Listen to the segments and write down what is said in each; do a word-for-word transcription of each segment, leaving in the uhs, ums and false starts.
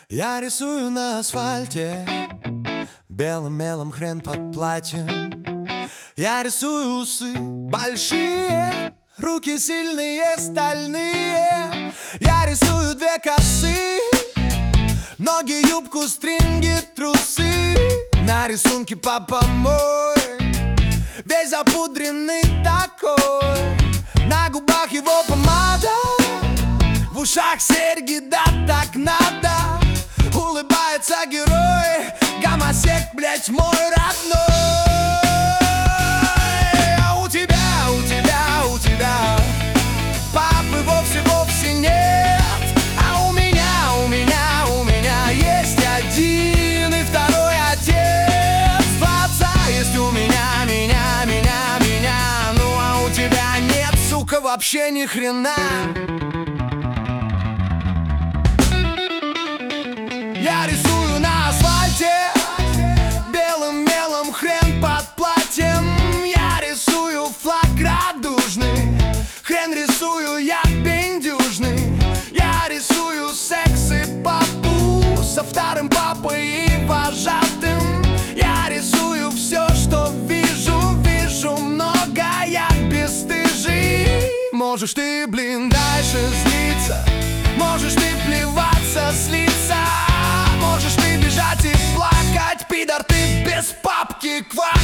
Я рисую на асфальте белым мелом хрен под платьем. Я рисую усы большие, руки сильные, стальные. Я рисую две косы, ноги, юбку, стринги, трусы. На рисунке папа мой, весь запудренный такой. На губах его помада, в ушах серьги, да так надо. Улыбается герой, гомосек, блять, мой родной. А у тебя, у тебя, у тебя папы вовсе-вовсе нет. А у меня, у меня, у меня есть один и второй отец. Два отца есть у меня, меня, меня, меня. Ну а у тебя нет, сука, вообще ни хрена. Я рисую на асфальте белым мелом хрен под платьем. Я рисую флаг радужный, хрен рисую я бендюжный. Я рисую секс и папу со вторым папой и вожатым. Я рисую все, что вижу, вижу много, я бесстыжий. Можешь ты, блин, дальше злиться, можешь ты плеваться, слиться. Можешь ты бежать и плакать, пидор, ты без папки квакать.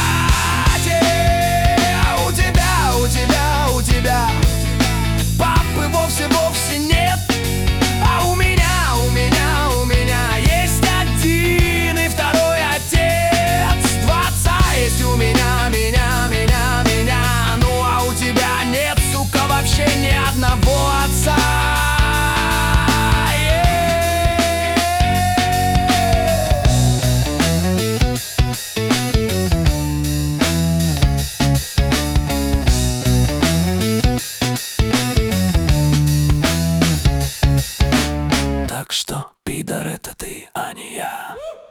А у тебя, у тебя, у тебя папы вовсе-вовсе нет. А у меня, у меня, у меня есть один и второй отец. Два отца есть у меня, меня, меня, меня. Ну а у тебя нет, сука, вообще ни одного отца. Так что, пидор, это ты, а не я.